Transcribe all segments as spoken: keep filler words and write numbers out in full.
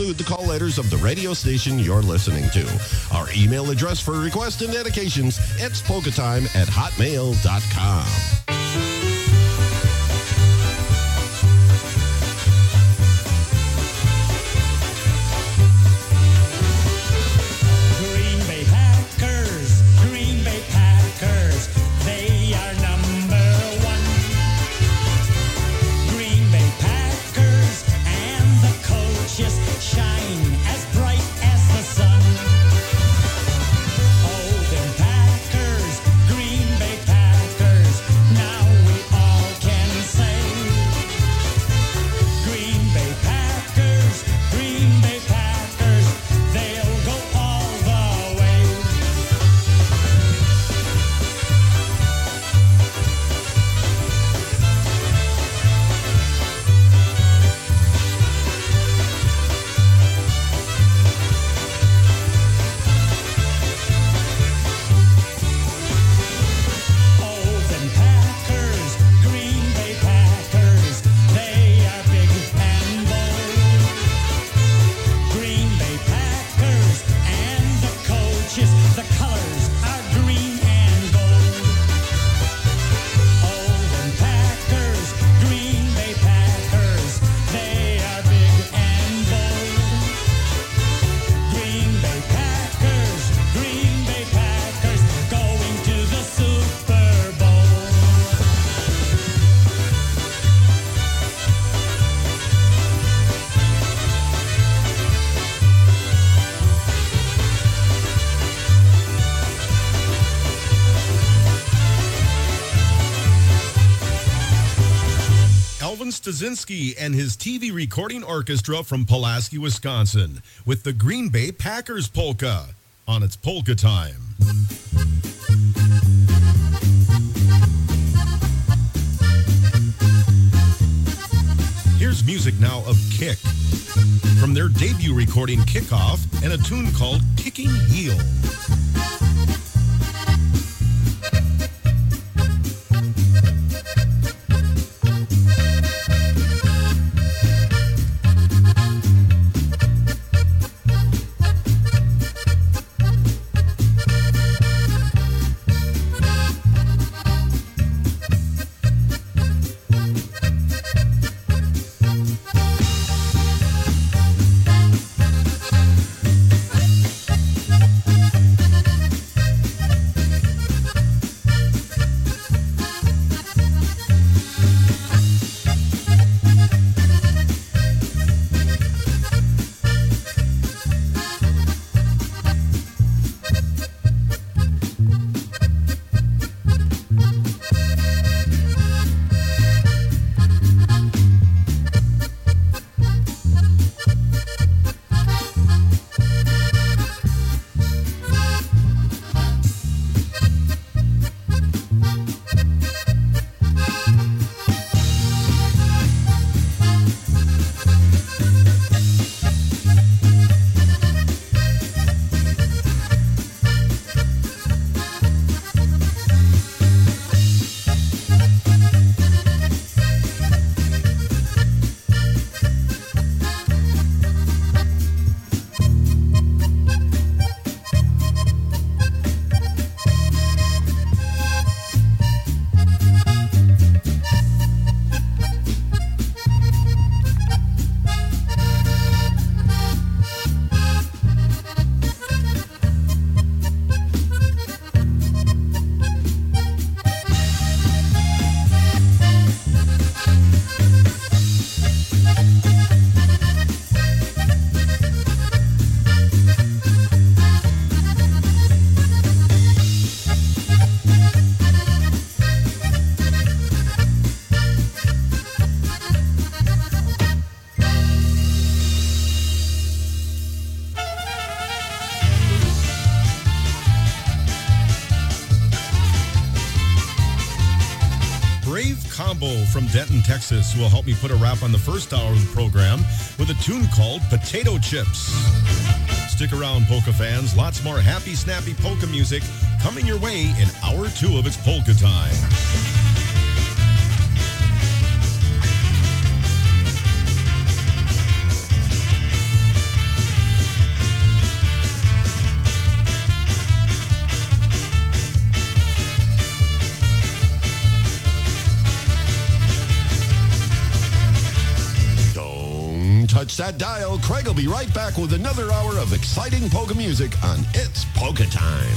include the call letters of the radio station you're listening to. Our email address for requests and dedications, it's polka time at hotmail dot com. Stasinski and his T V recording orchestra from Pulaski, Wisconsin, with the Green Bay Packers polka on its Polka Time. Here's music now of Kick from their debut recording Kickoff and a tune called Kicking Heel. From Denton, Texas, will help me put a wrap on the first hour of the program with a tune called Potato Chips. Stick around, polka fans. Lots more happy, snappy polka music coming your way in hour two of its Polka Time. that dial. Craig will be right back with another hour of exciting polka music on It's Polka Time.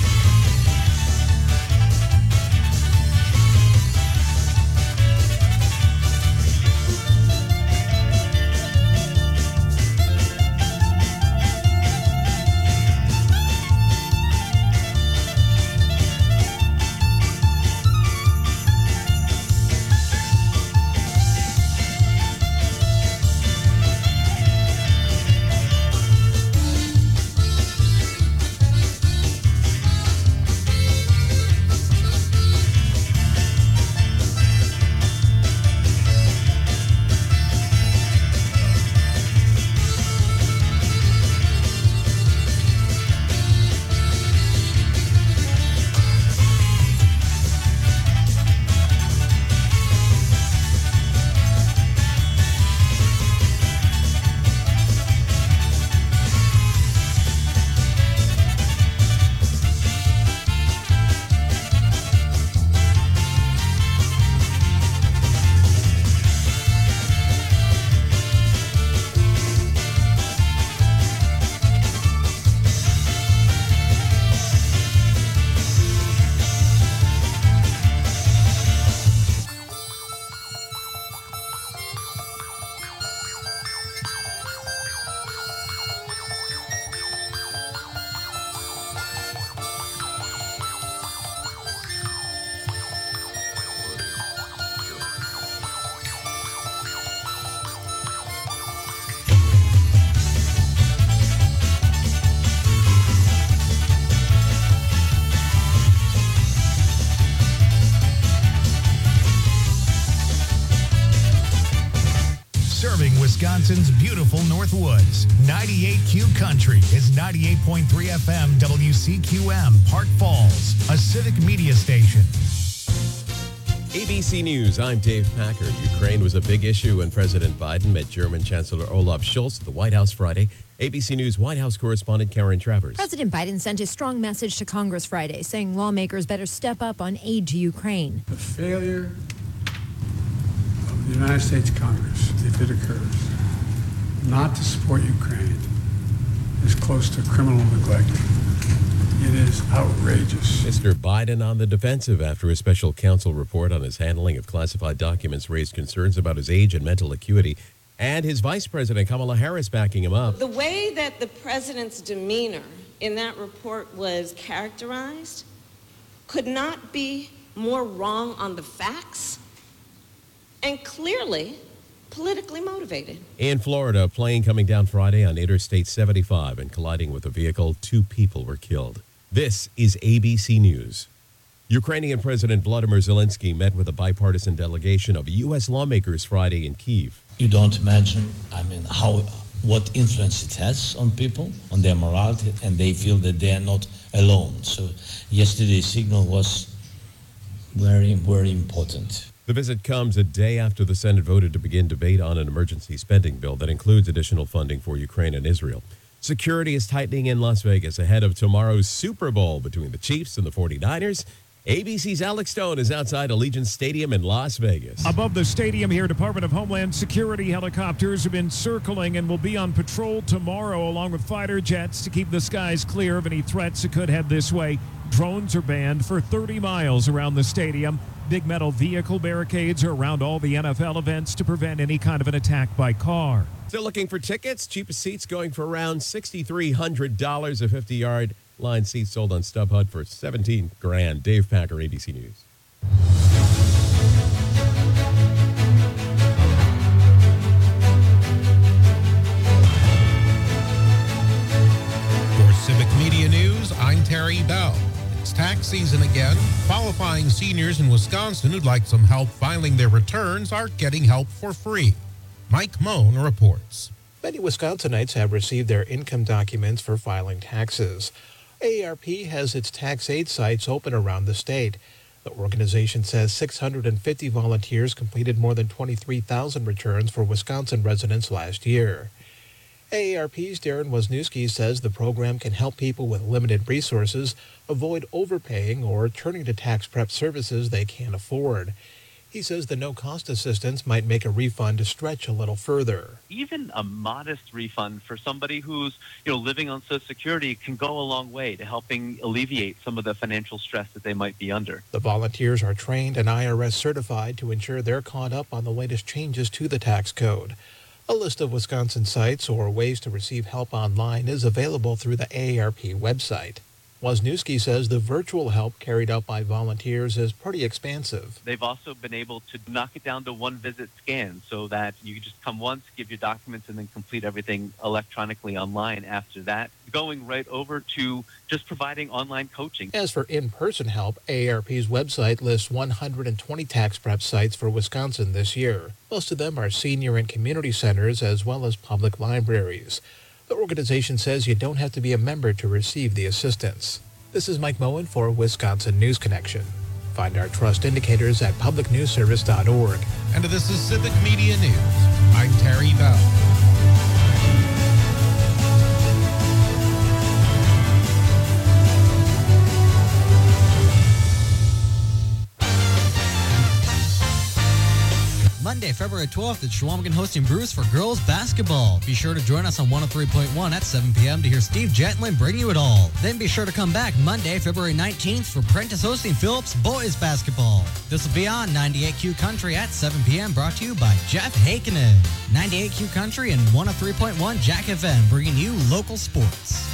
Wisconsin's beautiful Northwoods. ninety-eight Q Country is ninety-eight point three F M W C Q M, Park Falls, a civic media station. A B C News, I'm Dave Packer. Ukraine was a big issue when President Biden met German Chancellor Olaf Scholz at the White House Friday. A B C News White House correspondent Karen Travers. President Biden sent a strong message to Congress Friday, saying lawmakers better step up on aid to Ukraine. The failure of the United States Congress, if it occurs, not to support Ukraine is close to criminal neglect. It is outrageous. Mister Biden on the defensive after a special counsel report on his handling of classified documents raised concerns about his age and mental acuity, and his Vice President Kamala Harris backing him up. The way that the president's demeanor in that report was characterized could not be more wrong on the facts and clearly politically motivated. In Florida, a plane coming down Friday on Interstate seventy-five and colliding with a vehicle. Two people were killed. This is A B C News. Ukrainian President Volodymyr Zelensky met with a bipartisan delegation of U S lawmakers Friday in Kyiv. You don't imagine, I mean, how what influence it has on people, on their morality, and they feel that they are not alone. So yesterday's signal was very, very important. The visit comes a day after the Senate voted to begin debate on an emergency spending bill that includes additional funding for Ukraine and Israel. Security is tightening in Las Vegas ahead of tomorrow's Super Bowl between the Chiefs and the forty-niners. A B C's Alex Stone is outside Allegiant Stadium in Las Vegas. Above the stadium here, Department of Homeland Security helicopters have been circling and will be on patrol tomorrow along with fighter jets to keep the skies clear of any threats that could head this way. Drones are banned for thirty miles around the stadium. Big metal vehicle barricades are around all the N F L events to prevent any kind of an attack by car. Still looking for tickets? Cheapest seats going for around six thousand three hundred dollars. A fifty-yard line seat sold on StubHub for seventeen grand. Dave Packer, A B C News. For Civic Media News, I'm Terry Bell. It's tax season again. Qualifying seniors in Wisconsin who'd like some help filing their returns are getting help for free. Mike Moan reports. Many Wisconsinites have received their income documents for filing taxes. A A R P has its tax aid sites open around the state. The organization says six hundred fifty volunteers completed more than twenty-three thousand returns for Wisconsin residents last year. A A R P's Darren Wisniewski says the program can help people with limited resources avoid overpaying or turning to tax prep services they can't afford. He says the no-cost assistance might make a refund to stretch a little further. Even a modest refund for somebody who's, you know, living on Social Security can go a long way to helping alleviate some of the financial stress that they might be under. The volunteers are trained and I R S certified to ensure they're caught up on the latest changes to the tax code. A list of Wisconsin sites or ways to receive help online is available through the A A R P website. Wisniewski says the virtual help carried out by volunteers is pretty expansive. They've also been able to knock it down to one visit scan so that you just come once, give your documents, and then complete everything electronically online after that, going right over to just providing online coaching. As for in-person help, A A R P's website lists one hundred twenty tax prep sites for Wisconsin this year. Most of them are senior and community centers as well as public libraries. The organization says you don't have to be a member to receive the assistance. This is Mike Moen for Wisconsin News Connection. Find our trust indicators at public news service dot org. And this is Civic Media News. I'm Terry Bell. Monday, February twelfth, it's Chequamegon hosting Bruce for girls basketball. Be sure to join us on one oh three point one at seven p.m. to hear Steve Gentlin bring you it all. Then be sure to come back Monday, February nineteenth for Prentice hosting Phillips boys basketball. This will be on ninety-eight Q Country at seven p.m. brought to you by Jeff Hakinen. ninety-eight Q Country and one oh three point one Jack F M bringing you local sports.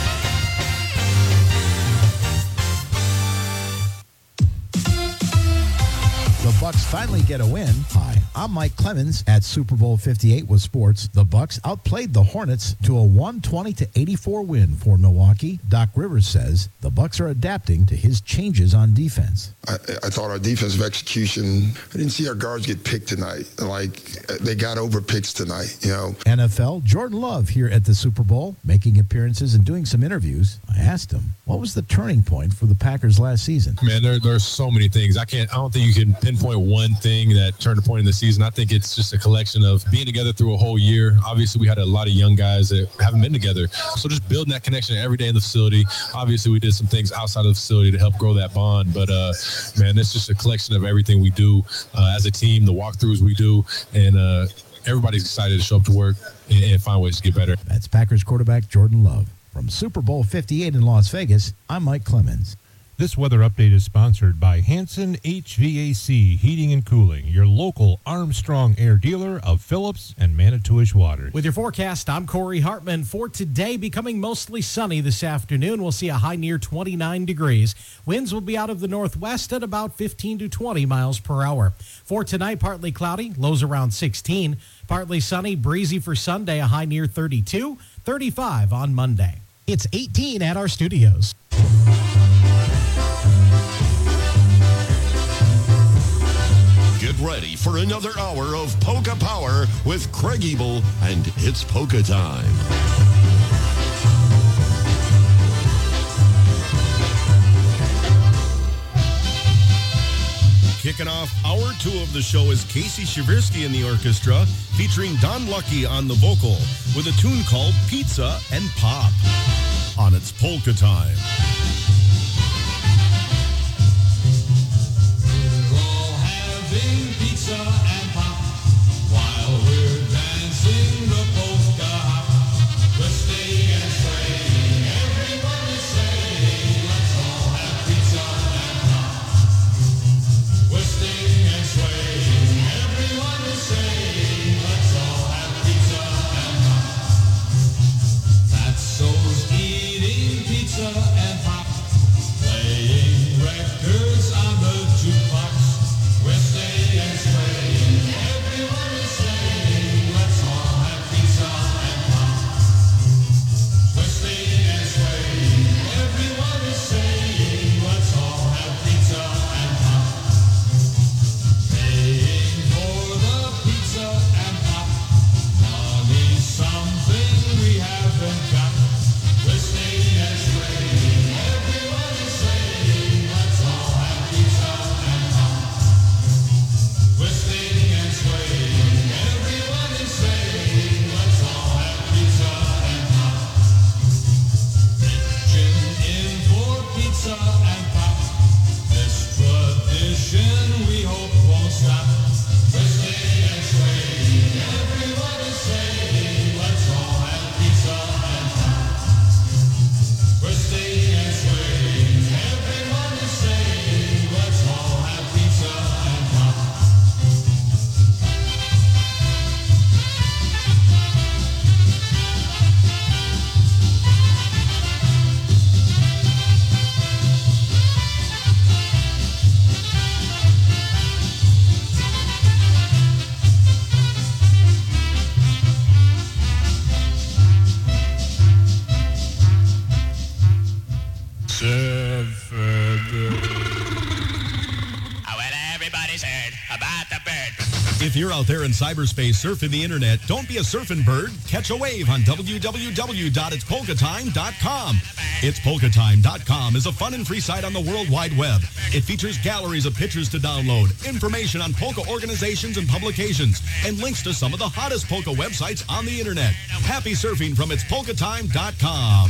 The Bucks finally get a win. Hi, I'm Mike Clemens at Super Bowl fifty-eight with sports. The Bucks outplayed the Hornets to a one twenty to eighty-four win for Milwaukee. Doc Rivers says the Bucks are adapting to his changes on defense. I, I thought our defensive execution, I didn't see our guards get picked tonight. Like, they got over picks tonight, you know. N F L, Jordan Love here at the Super Bowl, making appearances and doing some interviews. I asked him, what was the turning point for the Packers last season? Man, there, there's so many things. I can't, I don't think you can pinpoint one thing that turned a point in the season. I think it's just a collection of being together through a whole year. Obviously, we had a lot of young guys that haven't been together. So just building that connection every day in the facility. Obviously, we did some things outside of the facility to help grow that bond. But, uh, man, it's just a collection of everything we do uh, as a team, the walkthroughs we do, and uh, everybody's excited to show up to work and, and find ways to get better. That's Packers quarterback Jordan Love. From Super Bowl fifty-eight in Las Vegas, I'm Mike Clemens. This weather update is sponsored by Hanson H V A C Heating and Cooling, your local Armstrong Air dealer of Phillips and Manitowish Waters. With your forecast, I'm Corey Hartman. For today, becoming mostly sunny this afternoon. We'll see a high near twenty-nine degrees. Winds will be out of the northwest at about fifteen to twenty miles per hour. For tonight, partly cloudy, lows around sixteen. Partly sunny, breezy for Sunday, a high near thirty-two. thirty-five on Monday. It's eighteen at our studios. Get ready for another hour of Polka Power with Craig Ebel, and it's Polka time. Kicking off hour two of the show is Casey Shavirsky in the orchestra, featuring Don Lucky on the vocal, with a tune called Pizza and Pop. On It's Polka Time. Pizza and pop while we're dancing the polka hop. Twisting and swaying, everybody saying, let's all have pizza and pop. Twisting and swaying, everyone is saying, let's all have pizza and pop. Fatso's eating pizza and pop, playing records on the jukebox. We're staying and swaying. you're out there in cyberspace surfing the internet, don't be a surfing bird. Catch a wave on w w w dot its polka time dot com. its polka time dot com is a fun and free site on the World Wide Web. It features galleries of pictures to download, information on polka organizations and publications, and links to some of the hottest polka websites on the internet. Happy surfing from its polka time dot com.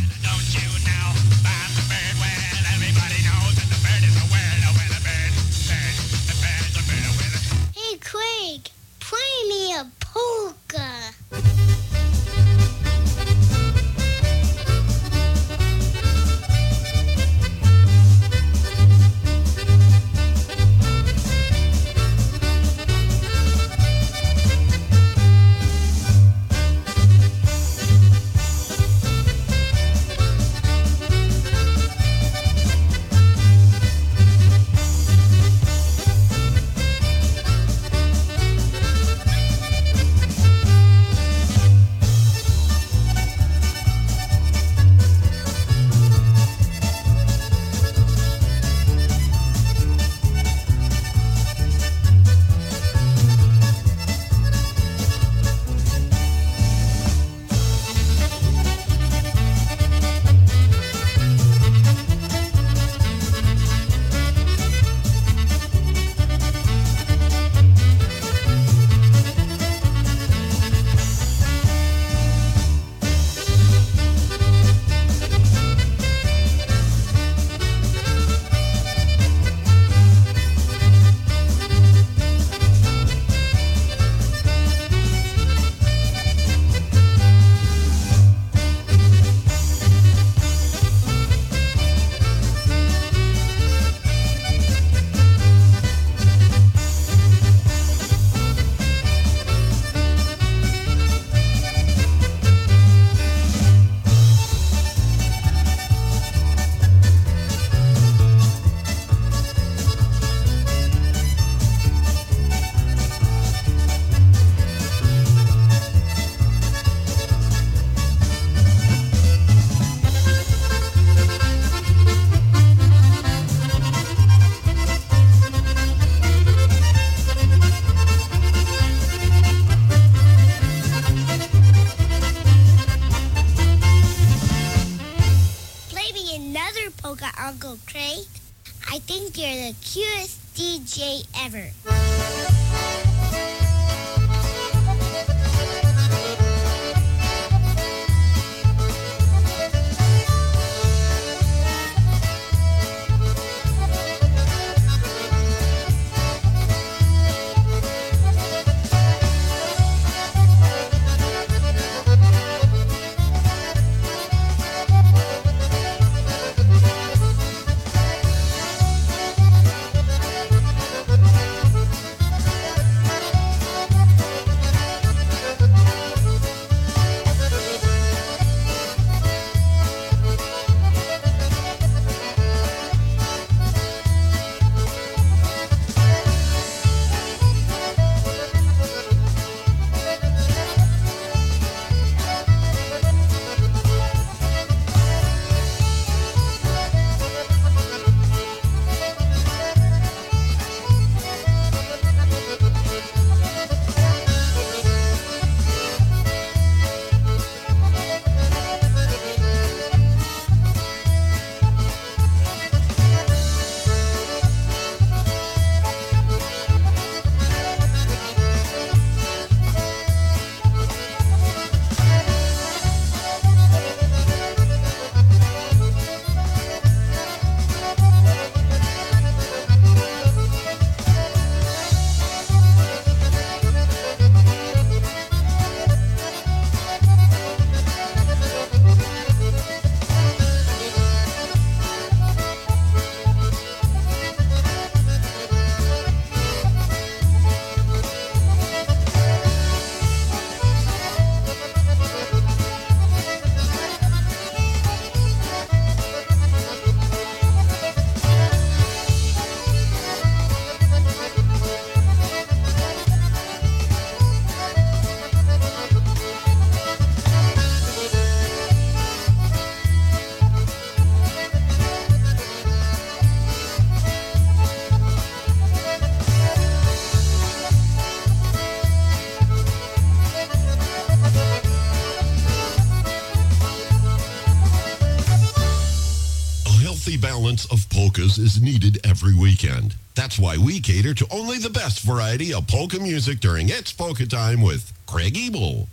Hey, Craig, play me a polka. Uncle Craig. I think you're the cutest D J ever. healthy balance of polkas is needed every weekend. That's why we cater to only the best variety of polka music during It's Polka Time with Craig Ebel.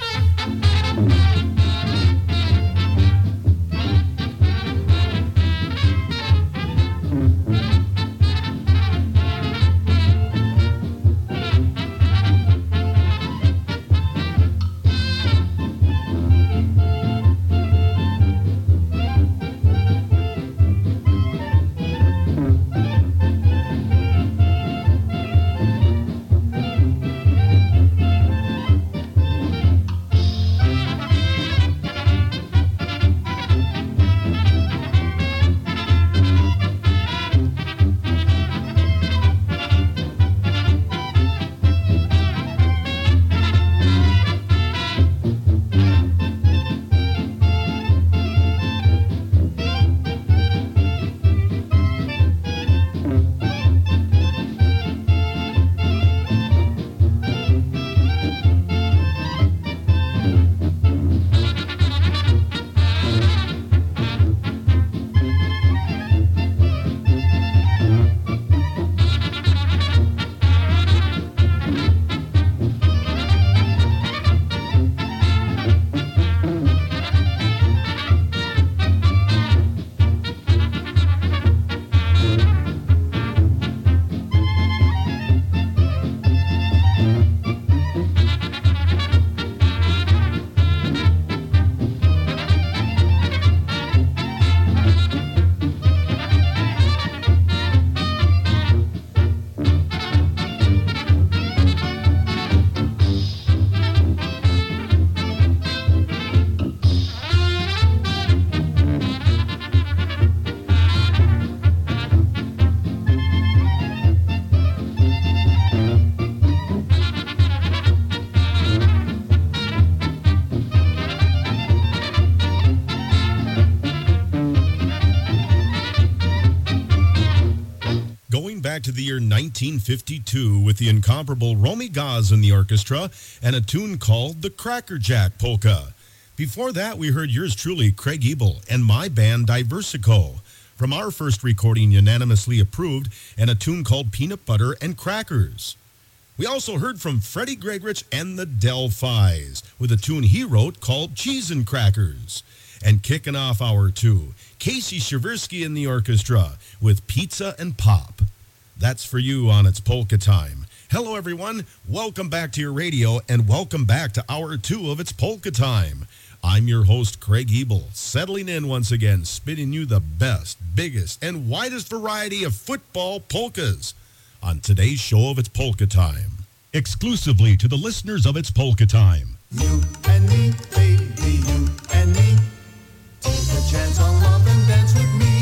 Back to the year nineteen fifty-two with the incomparable Romy Gaz in the orchestra and a tune called the Cracker Jack Polka. Before that, we heard yours truly, Craig Ebel, and my band Diversico from our first recording, unanimously approved, and a tune called Peanut Butter and Crackers. We also heard from Freddie Gregrich and the Delphis with a tune he wrote called Cheese and Crackers. And kicking off hour two, Casey Shaversky in the orchestra with Pizza and Pop. That's for you on It's Polka Time. Hello, everyone. Welcome back to your radio, and welcome back to hour two of It's Polka Time. I'm your host, Craig Ebel, settling in once again, spinning you the best, biggest, and widest variety of football polkas on today's show of It's Polka Time. Exclusively to the listeners of It's Polka Time. You and me, baby, you and me. Take a chance on love and dance with me.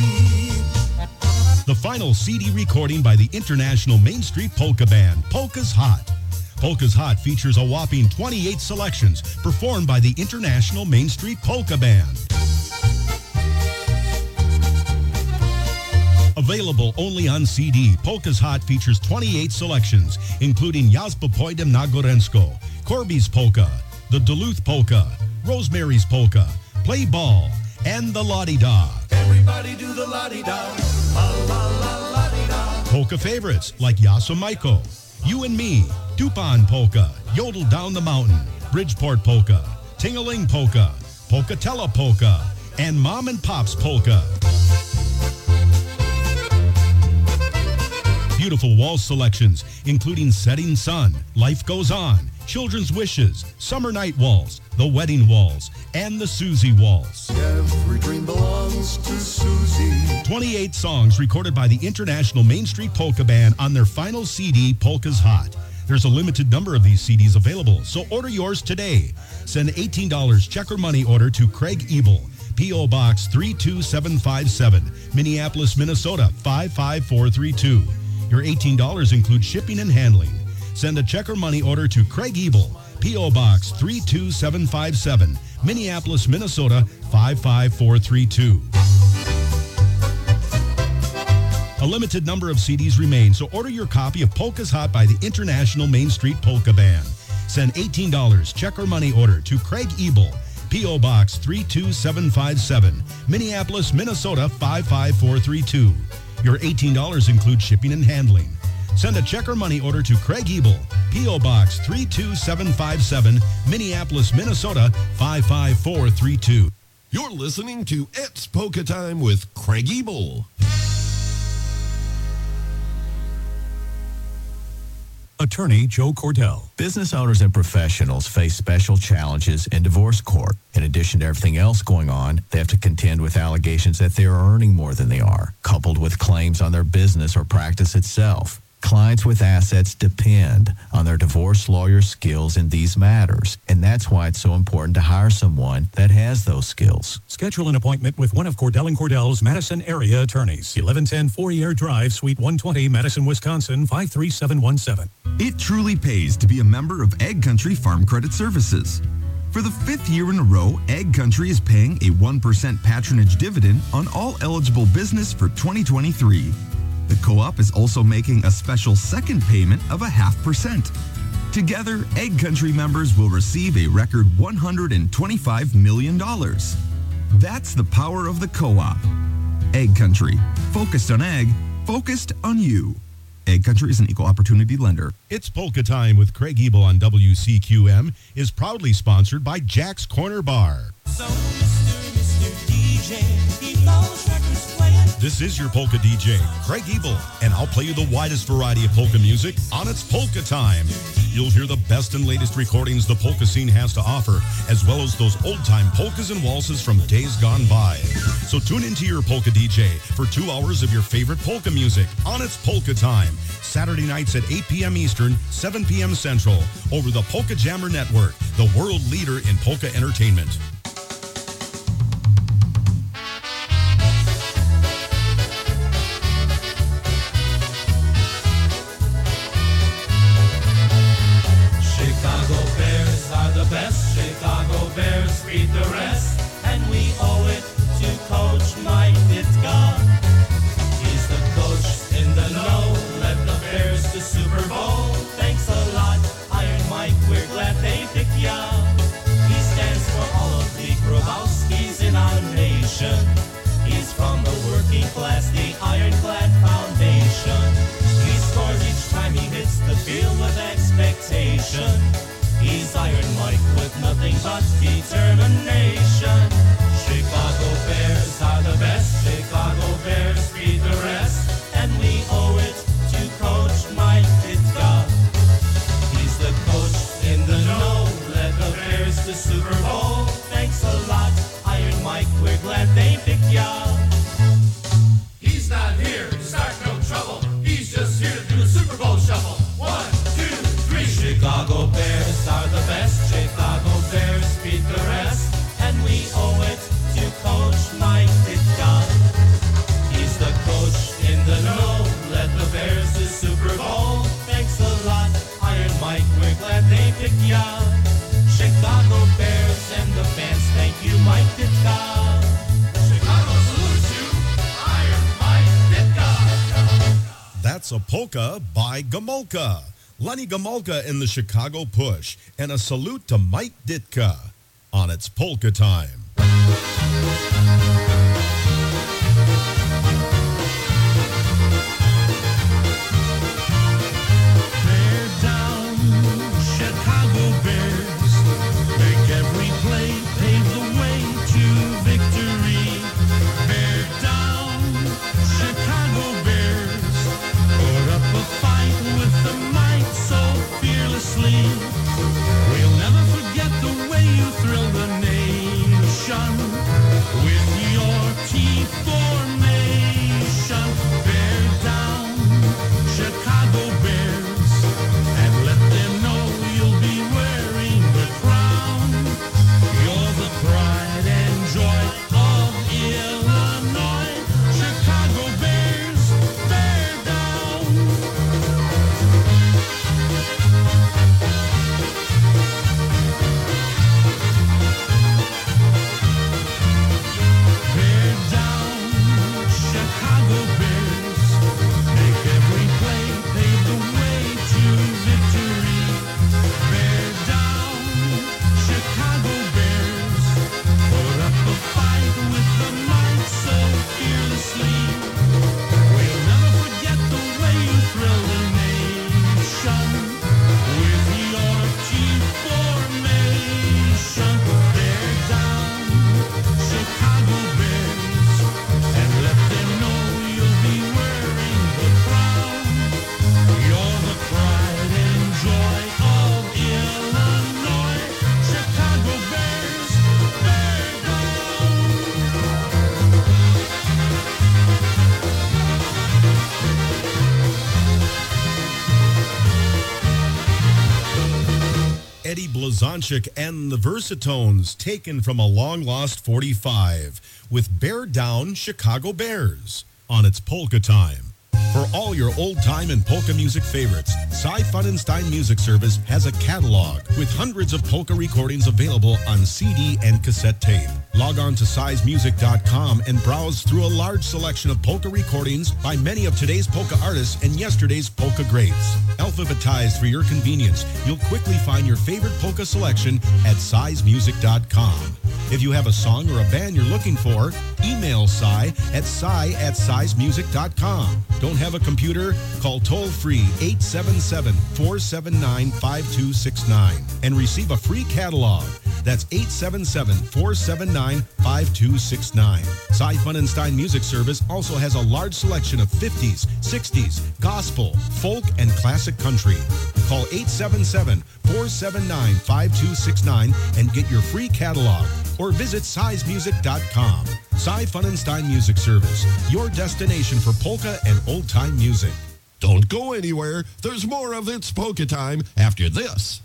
The final C D recording by the International Main Street Polka Band, Polka's Hot. Polka's Hot features a whopping twenty-eight selections performed by the International Main Street Polka Band. Available only on C D, Polka's Hot features twenty-eight selections, including Jazba Pojdem na Gorensko, Corby's Polka, the Duluth Polka, Rosemary's Polka, Play Ball, and the La-Di-Da. Everybody do the la-di-da, la la la la-di-da. Polka favorites like Yasa Maiko, You and Me, Dupan Polka, Yodel Down the Mountain, Bridgeport Polka, Ting-a-Ling Polka, Polkatella Polka, and Mom and Pop's Polka. Beautiful waltz selections, including Setting Sun, Life Goes On, Children's Wishes, Summer Night Waltz, The Wedding Waltz, and the Susie Waltz. Every dream belongs to Susie. twenty-eight songs recorded by the International Main Street Polka Band on their final C D, Polka's Hot. There's a limited number of these C Ds available, so order yours today. Send eighteen dollars check or money order to Craig Ebel, P O Box three two seven five seven, Minneapolis, Minnesota five five four three two. Your eighteen dollars includes shipping and handling. Send a check or money order to Craig Ebel, P O Box three two seven five seven, Minneapolis, Minnesota five five four three two. A limited number of C Ds remain, so order your copy of Polka's Hot by the International Main Street Polka Band. Send eighteen dollars check or money order to Craig Ebel, P O. Box three two seven five seven, Minneapolis, Minnesota five five four three two. Your eighteen dollars includes shipping and handling. Send a check or money order to Craig Ebel, P O. Box three two seven five seven, Minneapolis, Minnesota five five four three two. You're listening to It's Polka Time with Craig Ebel. Attorney Joe Cordell. Business owners and professionals face special challenges in divorce court. In addition to everything else going on, they have to contend with allegations that they are earning more than they are, coupled with claims on their business or practice itself. Clients with assets depend on their divorce lawyer skills in these matters, and that's why it's so important to hire someone that has those skills. Schedule an appointment with one of Cordell and Cordell's Madison area attorneys. eleven ten Fourier Drive, Suite one twenty, Madison, Wisconsin, five three seven one seven. It truly pays to be a member of Ag Country Farm Credit Services. For the fifth year in a row, Ag Country is paying a one percent patronage dividend on all eligible business for twenty twenty-three. The co-op is also making a special second payment of a half percent. Together, Ag Country members will receive a record one hundred twenty-five million dollars. That's the power of the co-op. Ag Country, focused on ag, focused on you. Ag Country is an equal opportunity lender. It's Polka Time with Craig Ebel on W C Q M is proudly sponsored by Jack's Corner Bar. So, Mister Mister D J, keep those records playing. This is your Polka D J, Craig Ebel, and I'll play you the widest variety of polka music on It's Polka Time. You'll hear the best and latest recordings the polka scene has to offer, as well as those old-time polkas and waltzes from days gone by. So tune into your Polka D J for two hours of your favorite polka music on It's Polka Time, Saturday nights at eight p.m. Eastern, seven p.m. Central, over the Polka Jammer Network, the world leader in polka entertainment. Chicago Bears are the best. Chicago Bears beat the rest. And we owe it to Coach Mike Ditka. He's the coach in the know. Led the Bears to Super Bowl. Thanks a lot, Iron Mike. We're glad they picked ya. He stands for all of the Grabowskis in our nation. He's from the working class, the Ironclad Foundation. He scores each time he hits the field with expectation. He's Iron Mike with nothing but determination. Chicago Bears are the best. Chicago Bears beat the rest. And we owe it to Coach Mike Ditka. He's the coach in the know. Led the Bears to Super Bowl. Thanks a lot, Iron Mike. We're glad they picked ya. He's not here to start no trouble. He's just here to do a Super Bowl shuffle. One, two, three. Chicago Bears are the best. Chicago Bears beat the rest. And we owe it to Coach Mike Ditka. He's the coach in the know. Led the Bears to Super Bowl. Thanks a lot, Iron Mike. We're glad they picked ya. Chicago Bears and the fans, thank you, Mike Ditka. Chicago salutes you, Iron Mike Ditka. That's a polka by Gomulka. Lenny Gomulka in the Chicago Push, and a salute to Mike Ditka on It's Polka Time. Bear down, Chicago Bears. Make every play, pave the way to victory. Bear down, Chicago Bears. Put up a fight with the might so fearlessly. We'll never forget the way you thrilled the nation. Blazonczyk and the Versatones, taken from a long-lost forty-five, with Bear Down Chicago Bears on its Polka Time. For all your old-time and polka music favorites, Cy Funenstein Music Service has a catalog with hundreds of polka recordings available on C D and cassette tape. Log on to size music dot com and browse through a large selection of polka recordings by many of today's polka artists and yesterday's polka greats. Alphabetized for your convenience, you'll quickly find your favorite polka selection at size music dot com. If you have a song or a band you're looking for, email Cy at cy at size music dot com. Don't have a computer? Call toll-free eight seven seven, four seven nine, five two six nine and receive a free catalog. That's eight seven seven, four seven nine, five two six nine. Cy Funenstein Music Service also has a large selection of fifties, sixties, gospel, folk, and classic country. Call eight seven seven, four seven nine, five two six nine and get your free catalog, or visit size music dot com. Cy Funenstein Music Service, your destination for polka and old-time music. Don't go anywhere. There's more of It's Polka Time after this.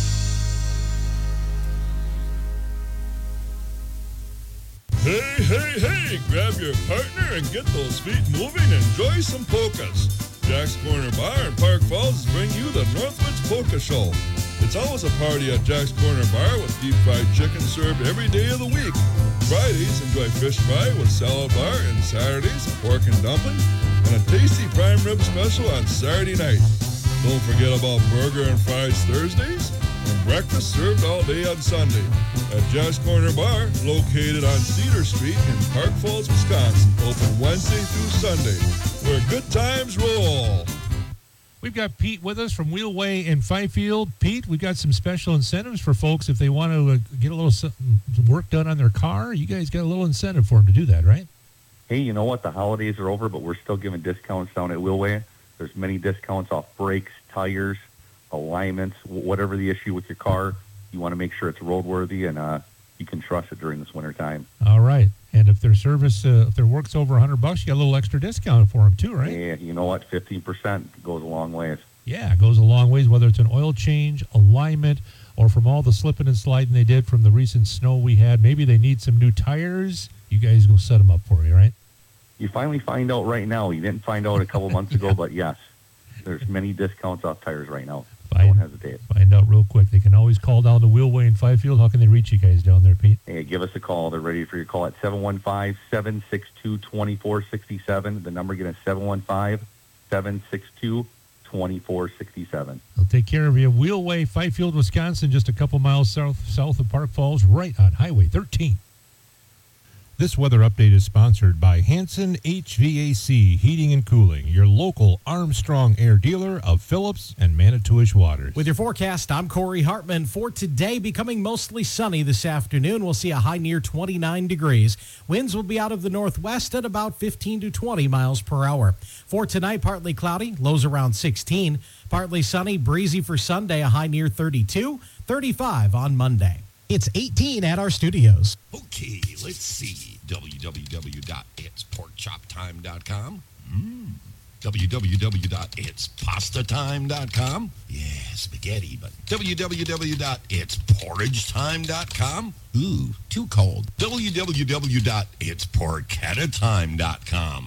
Hey, hey, hey, grab your partner and get those feet moving and enjoy some polkas. Jack's Corner Bar in Park Falls bring you the Northwoods Polka Show. It's always a party at Jack's Corner Bar with deep fried chicken served every day of the week. Fridays, enjoy fish fry with salad bar, and Saturdays, pork and dumpling, and a tasty prime rib special on Saturday night. Don't forget about burger and fries Thursdays, and breakfast served all day on Sunday at Jack's Corner Bar, located on Cedar Street in Park Falls, Wisconsin, open Wednesday through Sunday, where good times roll. We've got Pete with us from Wheelway in Fifield. Pete, we've got some special incentives for folks if they want to uh, get a little some work done on their car. You guys got a little incentive for them to do that, right? Hey, you know what? The holidays are over, but we're still giving discounts down at Wheelway. There's many discounts off brakes, tires, alignments, whatever the issue with your car. You want to make sure it's roadworthy and uh, you can trust it during this winter time. All right. And if their service, uh, if their work's over one hundred bucks, you got a little extra discount for them too, right? Yeah, you know what? fifteen percent goes a long ways. Yeah, it goes a long ways, whether it's an oil change, alignment, or from all the slipping and sliding they did from the recent snow we had. Maybe they need some new tires. You guys will set them up for you, right? You finally find out right now. You didn't find out a couple months ago, but yes, there's many discounts off tires right now. Find, Don't hesitate. Find out real quick. They can always call down to Wheelway in Fifield. How can they reach you guys down there, Pete? Hey, give us a call. They're ready for your call at seven one five, seven six two, two four six seven. The number again is seven one five, seven six two, two four six seven. They'll take care of you. Wheelway, Fifield, Wisconsin, just a couple miles south south of Park Falls, right on Highway thirteen. This weather update is sponsored by Hanson H V A C Heating and Cooling, your local Armstrong Air dealer of Phillips and Manitowish Waters. With your forecast, I'm Corey Hartman. For today, becoming mostly sunny this afternoon. We'll see a high near twenty-nine degrees. Winds will be out of the northwest at about fifteen to twenty miles per hour. For tonight, partly cloudy, lows around sixteen. Partly sunny, breezy for Sunday, a high near thirty-two. thirty-five on Monday. It's eighteen at our studios. Okay, let's see. w w w dot its pork chop time dot com. Mm. w w w dot its pasta time dot com. Yeah, spaghetti, but w w w dot its porridge time dot com. Ooh, too cold. w w w dot its porchetta time dot com.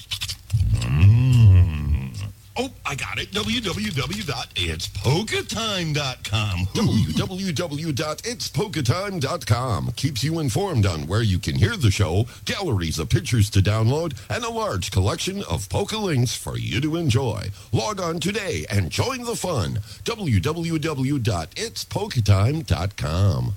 Mmm. Oh, I got it. w w w dot its polka time dot com. w w w dot its polka time dot com keeps you informed on where you can hear the show, galleries of pictures to download, and a large collection of polka links for you to enjoy. Log on today and join the fun. w w w dot its polka time dot com.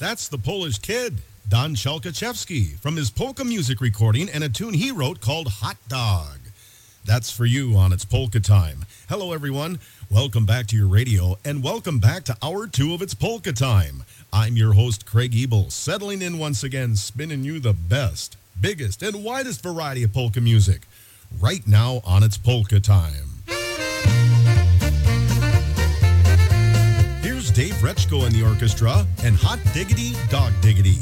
That's the Polish Kid, Don Chalkachevsky, from his polka music recording and a tune he wrote called Hot Dog. That's for you on It's Polka Time. Hello, everyone. Welcome back to your radio, and welcome back to hour two of It's Polka Time. I'm your host, Craig Ebel, settling in once again, spinning you the best, biggest, and widest variety of polka music right now on It's Polka Time. Here's Dave Rechko and the orchestra and Hot Diggity Dog Diggity.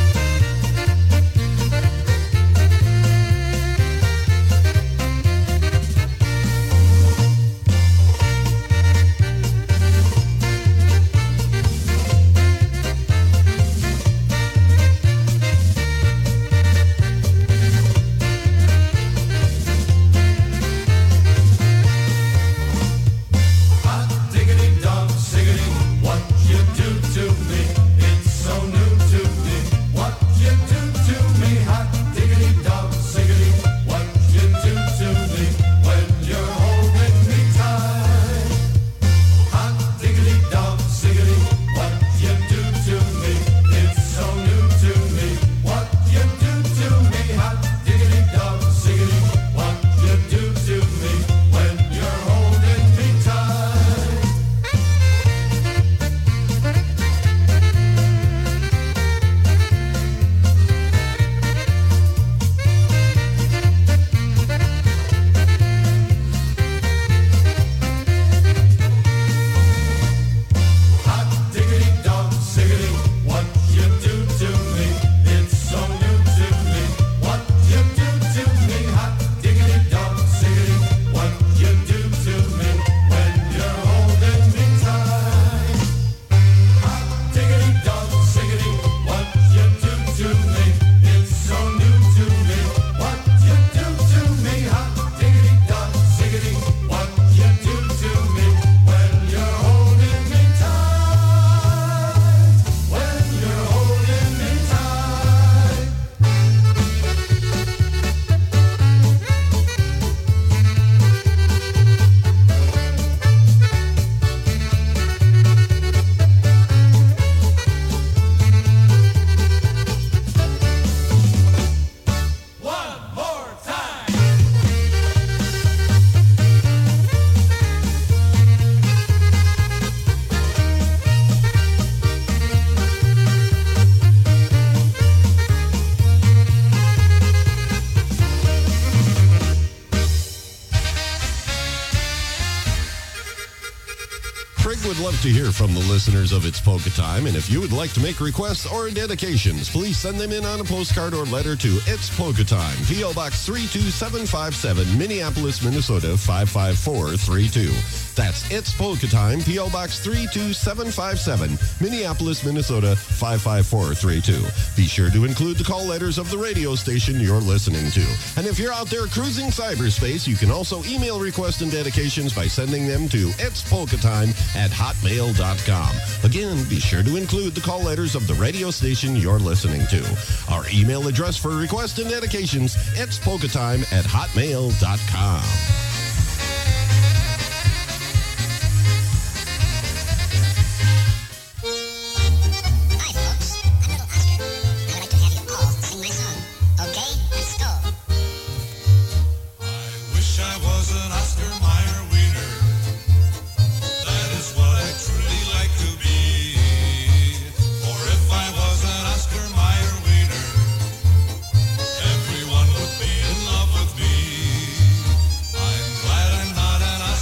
To hear from the listeners of It's Polka Time, and if you would like to make requests or dedications, please send them in on a postcard or letter to It's Polka Time, P O Box three two seven five seven, Minneapolis, Minnesota five five four three two. That's It's Polka Time, P O Box three two seven five seven, Minneapolis, Minnesota five five four three two. Be sure to include the call letters of the radio station you're listening to. And if you're out there cruising cyberspace, you can also email requests and dedications by sending them to itspolkatime at hotmail dot com. Again, be sure to include the call letters of the radio station you're listening to. Our email address for requests and dedications, itspolkatime at hotmail dot com. Everyone would be in love with me. I'm glad I'm not an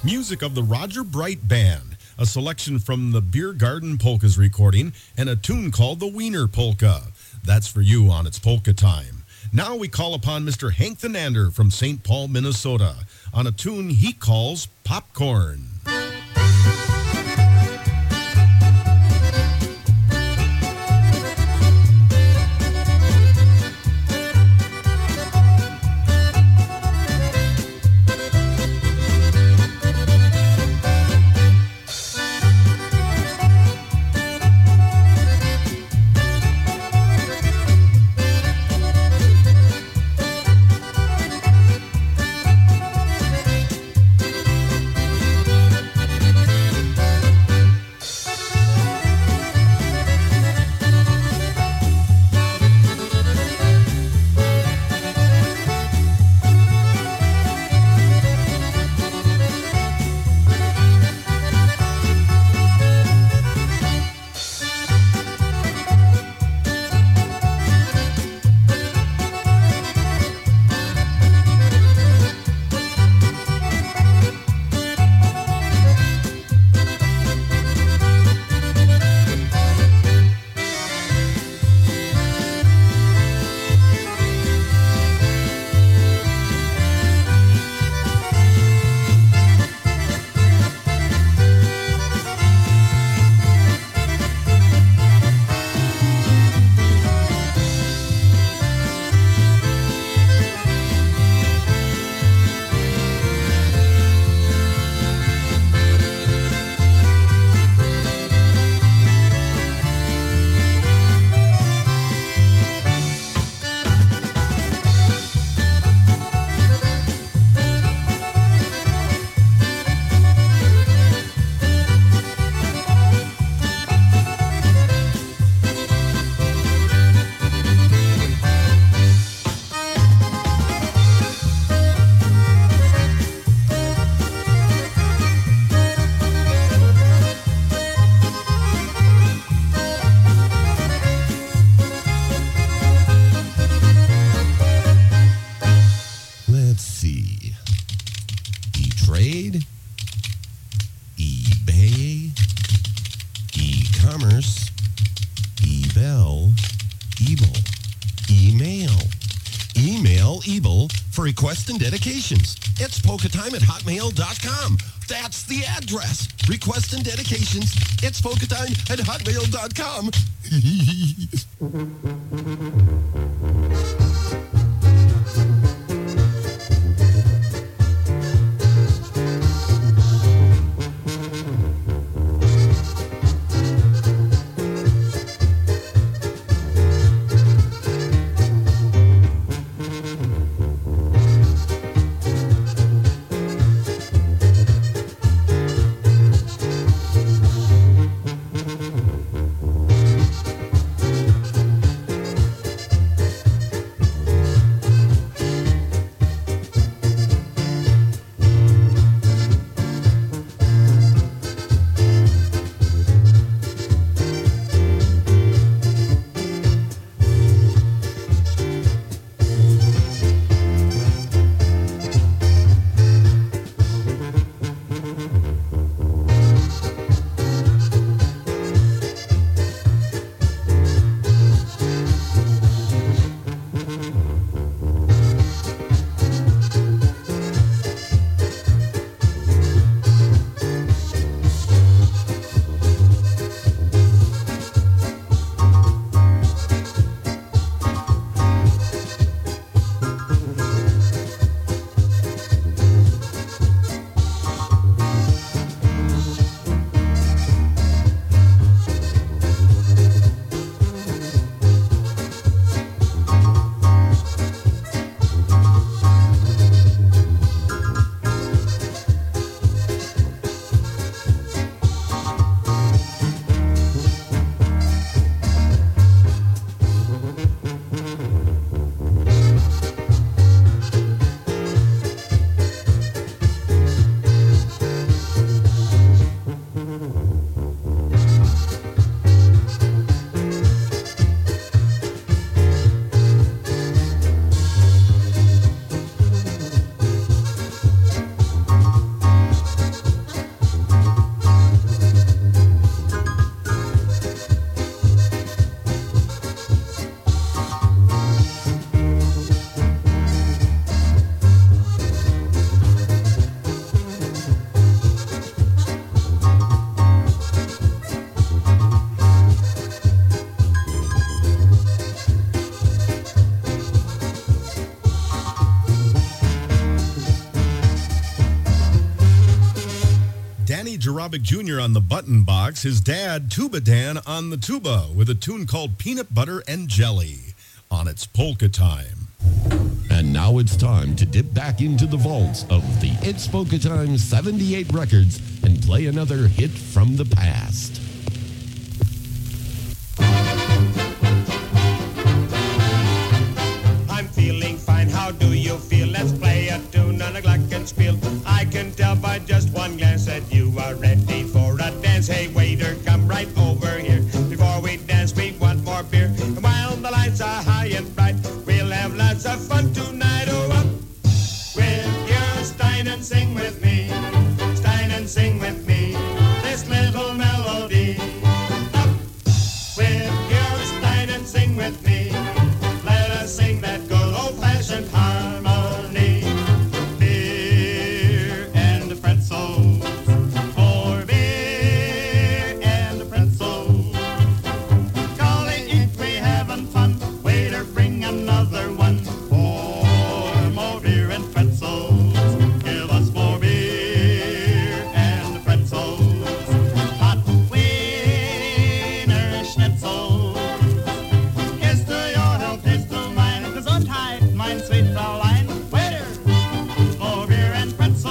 music of the Roger Bright Band, a selection from the Beer Garden Polkas recording, and a tune called the Wiener Polka. That's for you on It's Polka Time. Now we call upon Mister Hank the Nander from Saint Paul, Minnesota, on a tune he calls Popcorn. Requests and dedications. It's polka time at hotmail dot com. That's the address. Requests and dedications. It's polka time at hotmail dot com. Danny Jarabic Junior on the button box, his dad, Tuba Dan, on the tuba with a tune called Peanut Butter and Jelly on It's Polka Time. And now it's time to dip back into the vaults of the It's Polka Time seventy-eight records and play another hit from the past. I'm feeling fine, how do you feel? Let's play a tune on a glockenspiel. I can tell by just one glance that you are ready for a dance. Hey waiter, come right over here. Before we dance, we want more beer. And while the lights are high and bright, we'll have lots of fun tonight. Oh, up with your Stein and sing with me. Stein and sing with me. This little melody. Up with your Stein and sing with me. Let us sing that good old-fashioned harmony. Beer and pretzels. For beer and pretzels. Call it eat, we having fun. Waiter, bring another one. For more beer and pretzels. Give us more beer and pretzels. Hot wiener schnitzel. Here's to your health, here's to mine. Gesundheit, mein sweet Fräulein. Waiter, more beer and pretzels.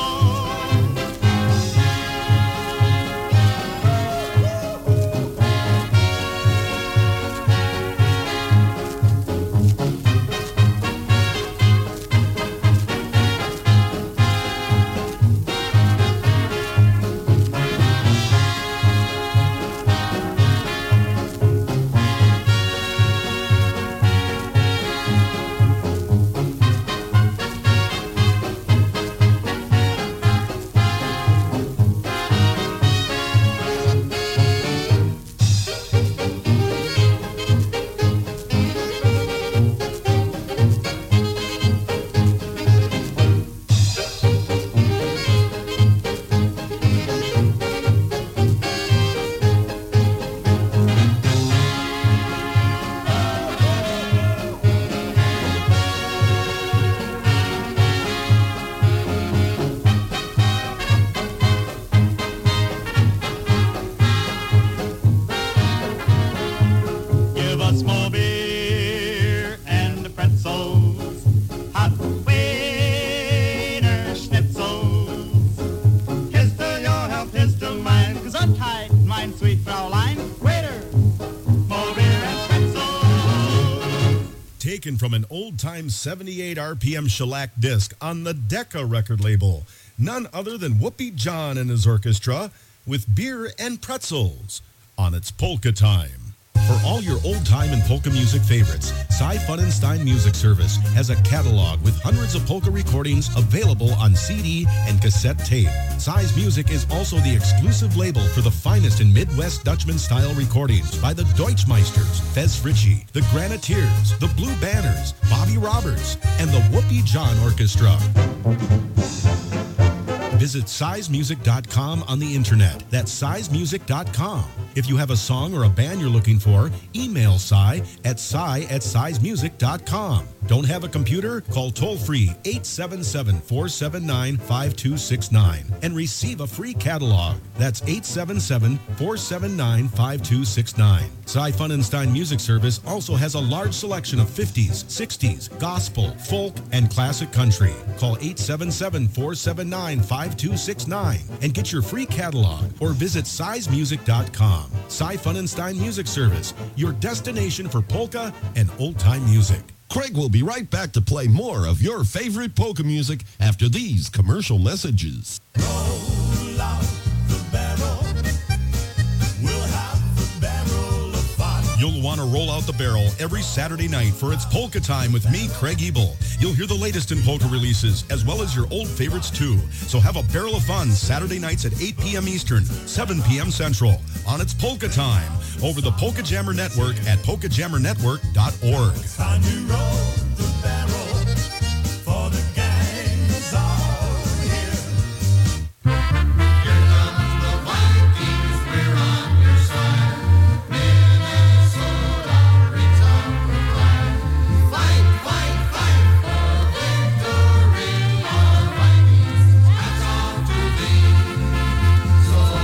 Give us more beer and pretzels. Hot wiener schnitzels. Here's to your health, here's to mine. Gesundheit, mein sweet Fräulein. Waiter, more beer and pretzels. Taken from an old-time seventy-eight R P M shellac disc on the Decca record label. None other than Whoopi John and his orchestra with Beer and Pretzels on It's Polka Time. For all your old-time and polka music favorites, Cy Funenstein Music Service has a catalog with hundreds of polka recordings available on C D and cassette tape. Cy's Music is also the exclusive label for the finest in Midwest Dutchman-style recordings by the Deutschmeisters, Fez Ritchie, the Graniteers, the Blue Banners, Bobby Roberts, and the Whoopi John Orchestra. Visit size music dot com on the internet. That's size music dot com. If you have a song or a band you're looking for, email Cy at cy at size music dot com. Don't have a computer? Call toll-free eight seven seven, four seven nine, five two six nine and receive a free catalog. That's eight seven seven, four seven nine, five two six nine. Cy Funenstein Music Service also has a large selection of fifties, sixties, gospel, folk, and classic country. Call eight seven seven, four seven nine, five two six nine and get your free catalog or visit size music dot com. Cy Funenstein Music Service, your destination for polka and old-time music. Craig will be right back to play more of your favorite polka music after these commercial messages. Roll out the barrel. We'll have the barrel of fun. You'll want to roll out the barrel every Saturday night for It's Polka Time with me, Craig Ebel. You'll hear the latest in polka releases, as well as your old favorites too. So have a barrel of fun Saturday nights at eight p.m. Eastern, seven p.m. Central on It's Polka Time over the Polka Jammer Network at polka jammer network dot org. Time to roll the barrel for the gang is all here. Here comes the Vikings, we're on your side. Minnesota reads out the flag. Fight, fight, fight for victory. Our Vikings, hats off to thee. So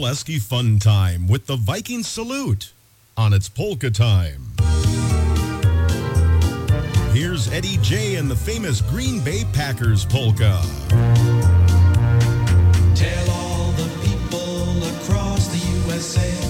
Molesky Fun Time with the Viking Salute on It's Polka Time. Here's Eddie J and the famous Green Bay Packers polka. Tell all the people across the U S A